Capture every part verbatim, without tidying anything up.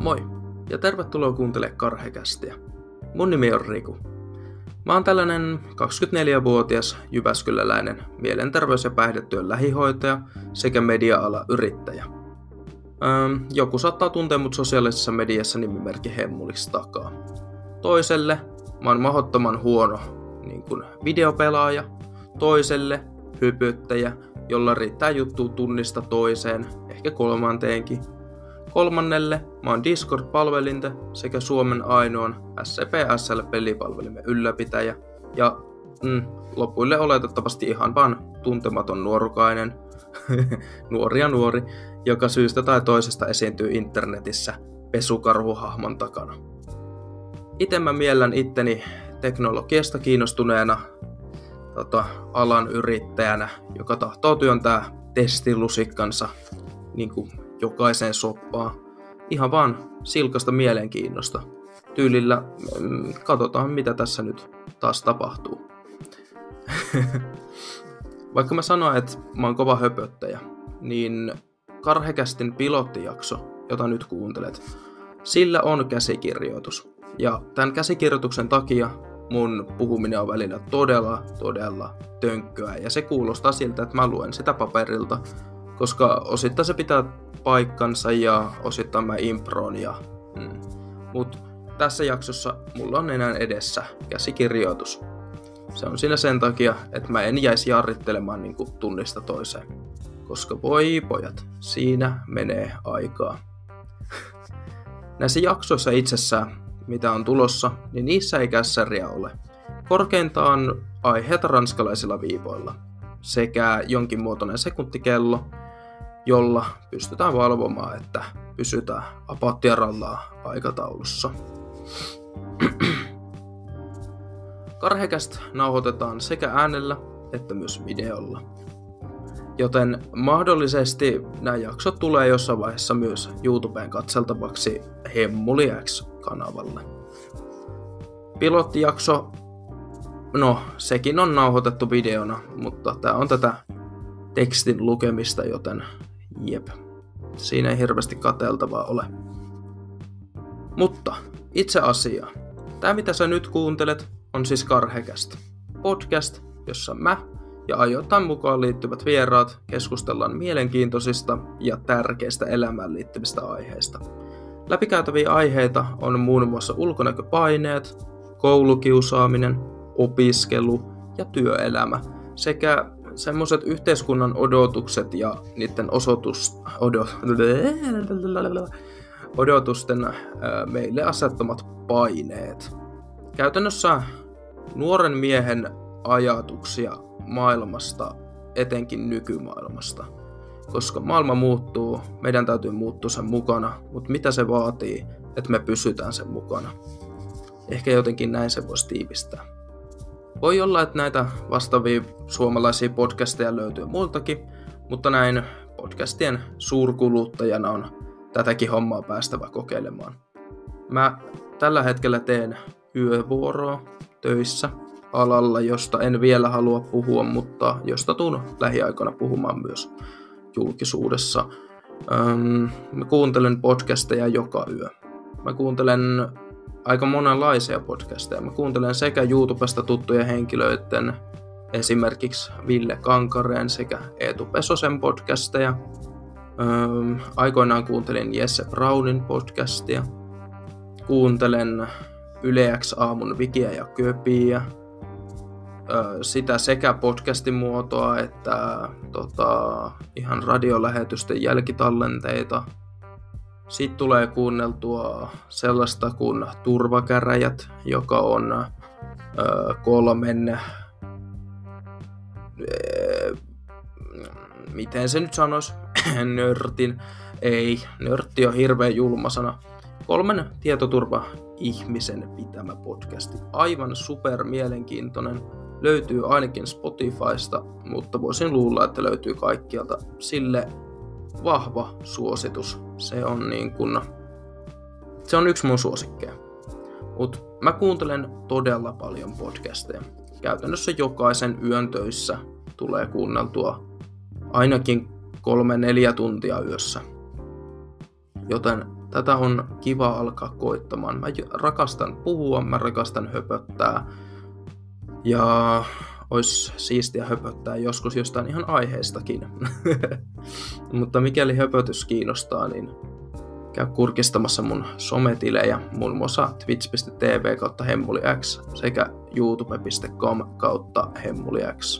Moi ja tervetuloa kuuntelemaan Karhekästiä. Mun nimi on Riku. Mä oon tällainen kaksikymmentäneljävuotias jyväskyläläinen mielenterveys- ja päihdetyön lähihoitaja sekä media-alan yrittäjä. Öö, joku saattaa tuntea mut sosiaalisessa mediassa nimimerkki Hemmuliksi takaa. Toiselle mä oon mahdottoman huono niin kun videopelaaja, toiselle hypyttäjä, jolla riittää juttua tunnista toiseen, ehkä kolmanteenkin. Kolmannelle mä oon Discord-palvelinta sekä Suomen ainoan S C P S L-pelipalvelimen ylläpitäjä ja mm, lopuille oletettavasti ihan vaan tuntematon nuorukainen, nuori ja nuori, joka syystä tai toisesta esiintyy internetissä pesukarhuhahmon takana. Ite mä miellän itteni teknologiasta kiinnostuneena tota, alan yrittäjänä, joka tahtoo työntää testilusikkansa niin kuin jokaiseen soppaan. Ihan vaan silkasta mielenkiinnosta. Tyylillä mm, katsotaan mitä tässä nyt taas tapahtuu. Vaikka mä sanoin, että mä oon kova höpöttäjä, niin Karhekästin pilottijakso, jota nyt kuuntelet, sillä on käsikirjoitus. Ja tämän käsikirjoituksen takia mun puhuminen on välillä todella, todella tönkköä. Ja se kuulostaa siltä, että mä luen sitä paperilta, koska osittain se pitää paikkansa ja osittain mä improon. Ja, mm. Mut tässä jaksossa mulla on enää edessä käsikirjoitus. Se on siinä sen takia, että mä en jäisi jarrittelemaan niin kuin tunnista toiseen. Koska voi pojat, siinä menee aikaa. Näissä jaksoissa itsessään, mitä on tulossa, niin niissä ei kässäriä ole. Korkeintaan aiheita ranskalaisilla viivoilla sekä jonkin muotoinen sekuntikello, jolla pystytään valvomaan, että pysytään apattiarallaa aikataulussa. Karhekäst nauhoitetaan sekä äänellä että myös videolla. Joten mahdollisesti nämä jaksot tulee jossain vaiheessa myös YouTubeen katseltavaksi Hemmuli X-kanavalle. Pilottijakso, no sekin on nauhoitettu videona, mutta tää on tätä tekstin lukemista, joten jep, siinä ei hirveästi katseltavaa ole. Mutta itse asiaa. Tää mitä sä nyt kuuntelet on siis Karhekäst. Podcast, jossa mä ja ajoittain mukaan liittyvät vieraat keskustellaan mielenkiintoisista ja tärkeistä elämään liittyvistä aiheista. Läpikäytäviä aiheita on muun muassa ulkonäköpaineet, koulukiusaaminen, opiskelu ja työelämä sekä semmoiset yhteiskunnan odotukset ja niiden osoitus, odot, odotusten ää, meille asettamat paineet. Käytännössä nuoren miehen ajatuksia maailmasta, etenkin nykymaailmasta. Koska maailma muuttuu, meidän täytyy muuttua sen mukana, mutta mitä se vaatii, että me pysytään sen mukana? Ehkä jotenkin näin se voisi tiivistää. Voi olla, että näitä vastaavia suomalaisia podcasteja löytyy muiltakin, mutta näin podcastien suurkuluttajana on tätäkin hommaa päästävä kokeilemaan. Mä tällä hetkellä teen yövuoroa töissä alalla, josta en vielä halua puhua, mutta josta tuun lähiaikoina puhumaan myös julkisuudessa. Öm, mä kuuntelen podcasteja joka yö. Mä kuuntelen aika monenlaisia podcasteja. Mä kuuntelen sekä YouTubesta tuttujen henkilöiden, esimerkiksi Ville Kankareen sekä Eetu Pesosen podcasteja. Öm, aikoinaan kuuntelin Jesse Brownin podcastia. Kuuntelen Yle X aamun Vikiä ja Köpiä. Sitä sekä podcastin muotoa että tota, ihan radiolähetysten jälkitallenteita. Sitten tulee kuunneltua sellaista kuin Turvakäräjät, joka on ö, kolmen, ö, miten se nyt sanoisi, nörtin, ei, nörtti on hirveän julma sana, kolmen tietoturva-ihmisen pitämä podcasti. Aivan super mielenkiintoinen. Löytyy ainakin Spotifysta, mutta voisin luulla, että löytyy kaikkialta. Sille vahva suositus. Se on niin kuin, se on yksi mun suosikkeja. Mut mä kuuntelen todella paljon podcasteja. Käytännössä jokaisen yön töissä tulee kuunneltua ainakin kolme neljä tuntia yössä. Joten tätä on kiva alkaa koittamaan. Mä rakastan puhua, mä rakastan höpöttää. Ja ois siistiä höpöttää joskus jostain ihan aiheestakin. Mutta mikäli höpötys kiinnostaa, niin käy kurkistamassa mun sometilejä, muun muassa twitch piste tv kautta hemmuliX sekä youtube piste com kautta hemmuliX.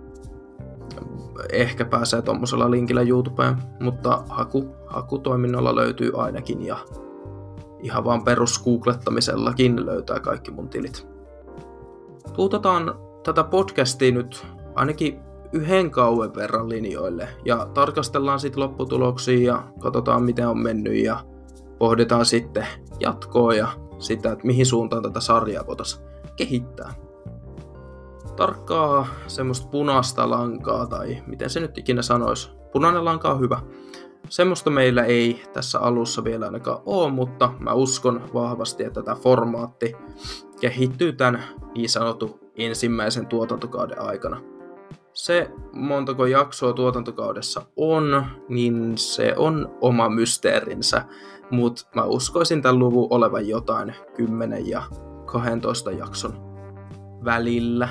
Ehkä pääsee tommosella linkillä YouTubeen, mutta haku, hakutoiminnalla löytyy ainakin ja ihan vaan perusgooglettamisellakin löytää kaikki mun tilit. Tuutetaan tätä podcastia nyt ainakin yhden kauden verran linjoille ja tarkastellaan sitten lopputuloksia ja katsotaan miten on mennyt ja pohditaan sitten jatkoa ja sitä, että mihin suuntaan tätä sarjaa voitaisiin kehittää. Tarkkaa semmoista punaista lankaa tai miten se nyt ikinä sanoisi. Punainen lanka on hyvä. Semmoista meillä ei tässä alussa vielä ainakaan ole, mutta mä uskon vahvasti, että tämä formaatti kehittyy tämän niin sanotun ensimmäisen tuotantokauden aikana. Se montako jaksoa tuotantokaudessa on, niin se on oma mysteerinsä, mutta mä uskoisin tämän luvun olevan jotain kymmenen ja kaksitoista jakson välillä.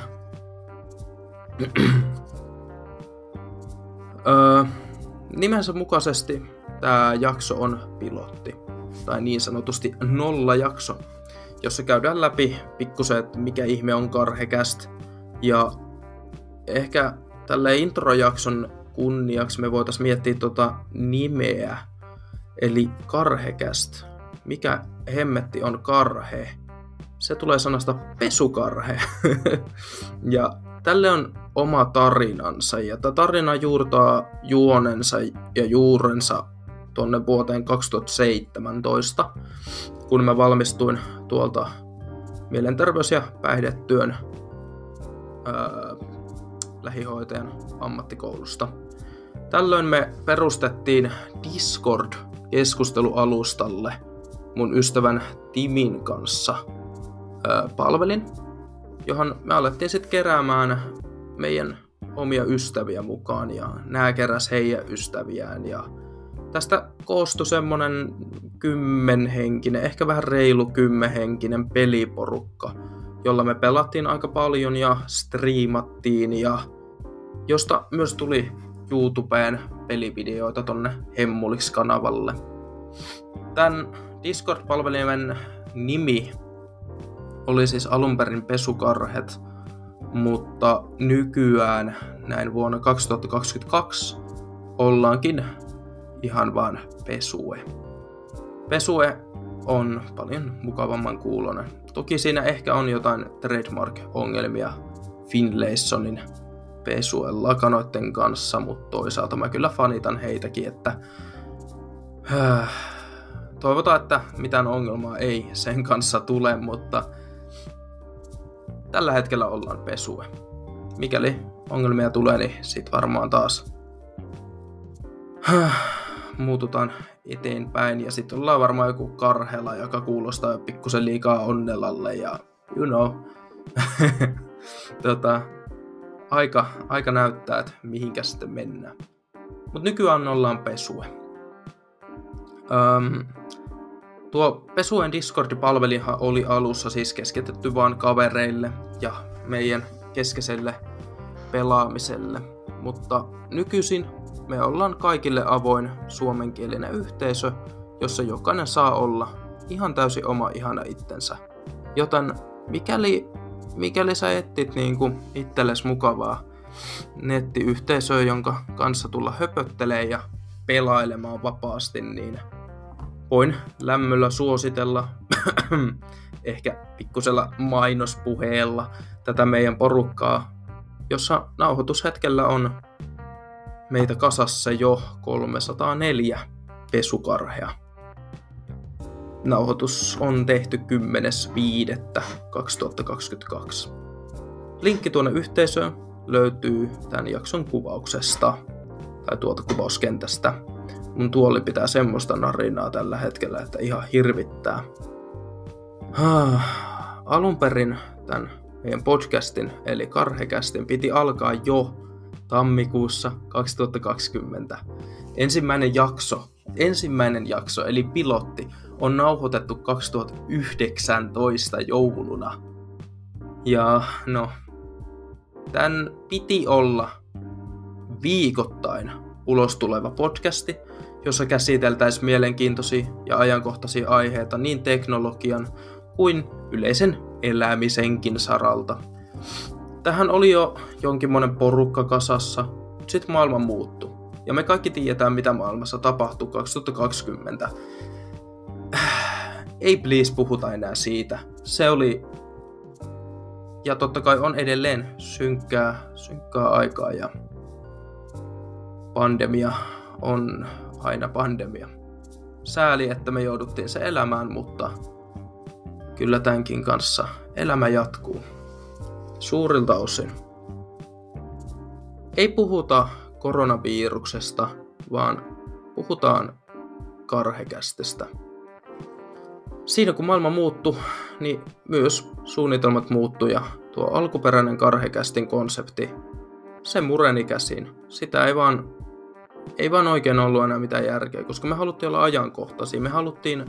öö, nimensä mukaisesti tämä jakso on pilotti, tai niin sanotusti nolla jakso, jossa käydään läpi pikkusen, että mikä ihme on Karhecast, ja ehkä tälle introjakson kunniaksi me voitaisiin miettiä tota nimeä, eli Karhecast. Mikä hemmetti on karhe? Se tulee sanasta pesukarhe. Ja tälle on oma tarinansa, ja tämä tarina juurtaa juonensa ja juurensa tuonne vuoteen kaksituhattaseitsemäntoista, kun mä valmistuin tuolta mielenterveys- ja päihdetyön öö, lähihoitajan ammattikoulusta. Tällöin me perustettiin Discord-keskustelualustalle mun ystävän Timin kanssa öö, palvelin, johon me alettiin sitten keräämään meidän omia ystäviä mukaan ja nää keräs heidän ystäviään ja tästä koostui semmonen kymmenhenkinen, ehkä vähän reilu kymmenhenkinen peliporukka, jolla me pelattiin aika paljon ja striimattiin ja josta myös tuli YouTubeen pelivideoita tonne Hemmulix-kanavalle. Tän Discord-palvelimen nimi oli siis alunperin Pesukarhet, mutta nykyään näin vuonna kaksituhattakaksikymmentäkaksi ollaankin ihan vaan Pesue. Pesue on paljon mukavamman kuulonen. Toki siinä ehkä on jotain trademark-ongelmia Finlaysonin Pesuen lakanoitten kanssa, mutta toisaalta mä kyllä fanitan heitäkin, että äh, toivotaan, että mitään ongelmaa ei sen kanssa tule, mutta tällä hetkellä ollaan Pesue. Mikäli ongelmia tulee, niin sit varmaan taas äh, muututaan eteenpäin ja sitten ollaan varmaan joku Karhela, joka kuulostaa pikkusen liikaa Onnelalle ja you know. tota, aika, aika näyttää, että mihinkä sitten mennään. Mut nykyään ollaan Pesue. Öm, tuo Pesuen Discord-palvelihan oli alussa siis keskitetty vaan kavereille ja meidän keskeiselle pelaamiselle, mutta nykyisin me ollaan kaikille avoin suomenkielinen yhteisö, jossa jokainen saa olla ihan täysin oma ihana itsensä. Joten mikäli, mikäli sä etsit niinku itsellesi mukavaa nettiyhteisöä, jonka kanssa tulla höpöttelee ja pelailemaan vapaasti, niin voin lämmöllä suositella, ehkä pikkusella mainospuheella, tätä meidän porukkaa, jossa nauhoitushetkellä on meitä kasassa jo kolmesataaneljä pesukarhea. Nauhoitus on tehty kymmenes viidettä kaksituhattakaksikymmentäkaksi. Linkki tuonne yhteisöön löytyy tämän jakson kuvauksesta tai tuolta kuvauskentästä. Mun tuoli pitää semmoista narinaa tällä hetkellä, että ihan hirvittää. Alun perin tämän meidän podcastin eli Karhecastin piti alkaa jo tammikuussa kaksituhattakaksikymmentä. Ensimmäinen jakso ensimmäinen jakso, eli pilotti, on nauhoitettu kaksituhattayhdeksäntoista jouluna. Ja no, tän piti olla viikoittain ulos tuleva podcasti, jossa käsiteltäisiin mielenkiintoisia ja ajankohtaisia aiheita niin teknologian kuin yleisen elämisenkin saralta. Tähän oli jo jonkinmoinen porukka kasassa, mutta sitten maailma muuttui. Ja me kaikki tiedetään, mitä maailmassa tapahtui kaksituhattakaksikymmentä. Ei please puhuta enää siitä. Se oli, ja totta kai on edelleen synkkää, synkkää aikaa ja pandemia on aina pandemia. Sääli, että me jouduttiin se elämään, mutta kyllä tämänkin kanssa elämä jatkuu. Suurilta osin. Ei puhuta koronaviruksesta, vaan puhutaan karhekästestä. Siinä kun maailma muuttui, niin myös suunnitelmat muuttui ja tuo alkuperäinen karhekästin konsepti, se mureni käsiin. Sitä ei vaan, ei vaan oikein ollut enää mitään järkeä, koska me haluttiin olla ajankohtaisia. Me haluttiin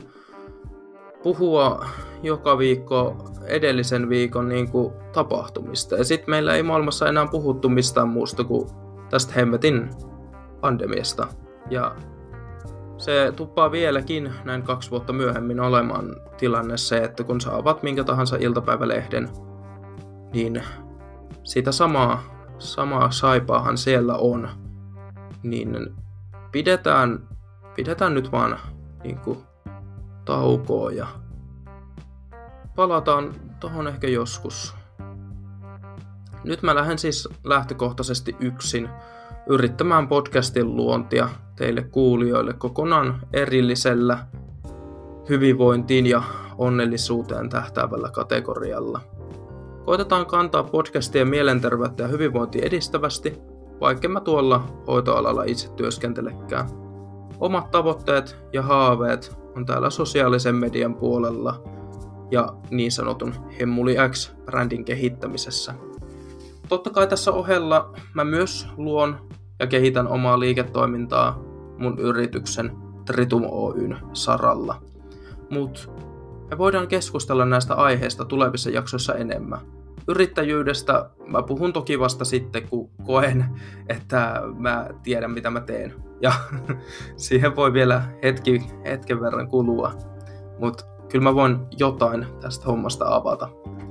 puhua joka viikko edellisen viikon niin kuin tapahtumista. Ja sitten meillä ei maailmassa enää puhuttu mistään muusta kuin tästä hemmetin pandemiasta. Ja se tuppaa vieläkin näin kaksi vuotta myöhemmin olemaan tilanne se, että kun sä avaat minkä tahansa iltapäivälehden, niin sitä samaa, samaa saipaahan siellä on. Niin pidetään, pidetään nyt vaan niin kuin taukoa ja palataan tohon ehkä joskus. Nyt mä lähden siis lähtökohtaisesti yksin yrittämään podcastin luontia teille kuulijoille kokonaan erillisellä hyvinvointiin ja onnellisuuteen tähtäävällä kategorialla. Koitetaan kantaa podcastien mielenterveyttä ja hyvinvointia edistävästi, vaikka mä tuolla hoitoalalla itse työskentelekään. Omat tavoitteet ja haaveet on täällä sosiaalisen median puolella ja niin sanotun Hemmuli X-brändin kehittämisessä. Totta kai tässä ohella mä myös luon ja kehitän omaa liiketoimintaa mun yrityksen Tritum Oyn saralla. Mut me voidaan keskustella näistä aiheista tulevissa jaksoissa enemmän. Yrittäjyydestä mä puhun toki vasta sitten, kun koen, että mä tiedän mitä mä teen. Ja siihen voi vielä hetki, hetken verran kulua. Mut kyllä mä voin jotain tästä hommasta avata.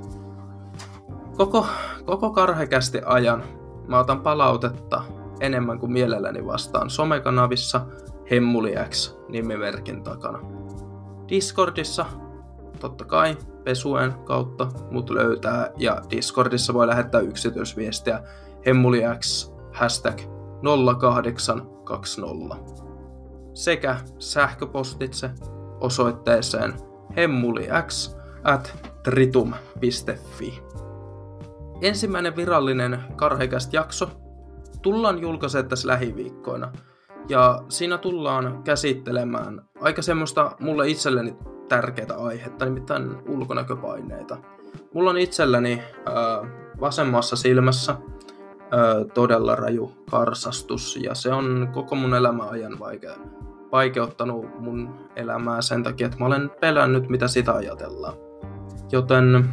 Koko, koko karhekästi ajan mä otan palautetta enemmän kuin mielelläni vastaan somekanavissa Hemmuli X nimimerkin takana. Discordissa totta kai Pesuen kautta mut löytää ja Discordissa voi lähettää yksityisviestiä Hemmuli X hashtag nolla kahdeksan kaksikymmentä sekä sähköpostitse osoitteeseen hemmulix at tritum piste fi. Ensimmäinen virallinen karhekäst jakso tullaan julkaisemaan tässä lähiviikkoina. Ja siinä tullaan käsittelemään aika semmoista mulle itselleni tärkeää aihetta, nimittäin ulkonäköpaineita. Mulla on itselläni ää, vasemmassa silmässä ää, todella raju karsastus ja se on koko mun elämän ajan vaikea, vaikeuttanut mun elämää sen takia, että mä olen pelännyt mitä sitä ajatellaan. Joten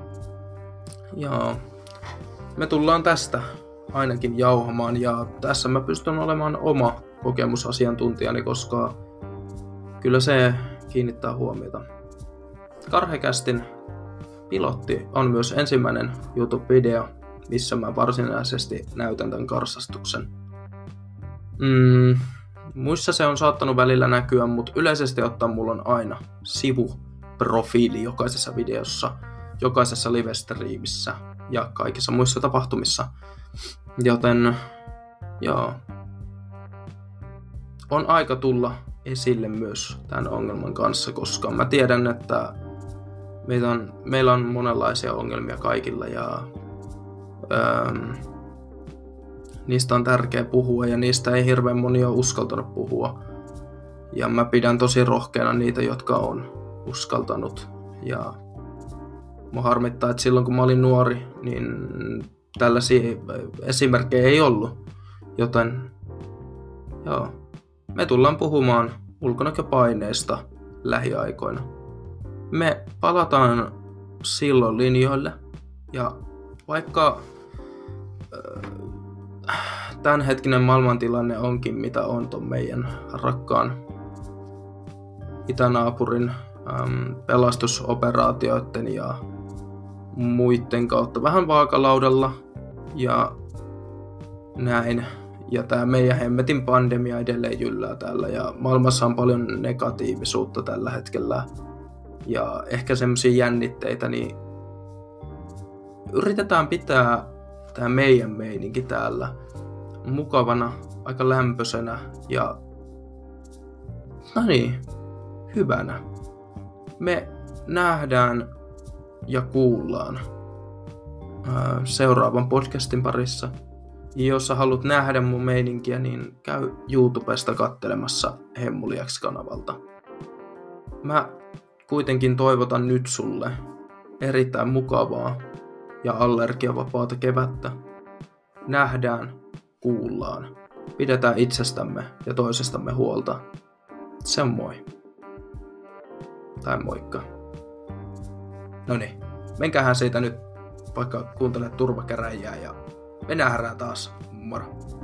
joo, me tullaan tästä ainakin jauhamaan ja tässä mä pystyn olemaan oma kokemusasiantuntijani, koska kyllä se kiinnittää huomiota. Karhekästin pilotti on myös ensimmäinen YouTube-video, missä mä varsinaisesti näytän tämän karsastuksen. Mm, muissa se on saattanut välillä näkyä, mutta yleisesti ottaen mulla on aina sivuprofiili jokaisessa videossa, jokaisessa live-striimissä ja kaikissa muissa tapahtumissa. Joten joo, on aika tulla esille myös tämän ongelman kanssa, koska mä tiedän, että meillä on, meillä on monenlaisia ongelmia kaikilla ja öö, niistä on tärkeä puhua ja niistä ei hirveän moni ole uskaltanut puhua. Ja mä pidän tosi rohkeana niitä, jotka on uskaltanut. Ja mua harmittaa, että silloin kun mä olin nuori, niin tällaisia esimerkkejä ei ollut. Joten joo, me tullaan puhumaan ulkonäköpaineista lähiaikoina. Me palataan silloin linjoille ja vaikka tämänhetkinen maailmantilanne onkin mitä on ton meidän rakkaan itänaapurin äm, pelastusoperaatioiden ja muiden kautta vähän vaakalaudalla ja näin. Ja tää meidän hemmetin pandemia edelleen jyllää täällä ja maailmassa on paljon negatiivisuutta tällä hetkellä ja ehkä semmosia jännitteitä, niin yritetään pitää tää meidän meininki täällä mukavana, aika lämpöisenä ja no niin, hyvänä. Me nähdään ja kuullaan ää, seuraavan podcastin parissa. Jos sä haluat nähdä mun meininkiä, niin käy YouTubesta kattelemassa Hemmuliaksi-kanavalta. Mä kuitenkin toivotan nyt sulle erittäin mukavaa ja allergiavapaata kevättä. Nähdään, kuullaan, pidetään itsestämme ja toisestamme huolta. Se on moi. Tai moikka. Noniin, menkähän siitä nyt vaikka kuuntelet turvakäräjää ja me nähdään taas. Moro.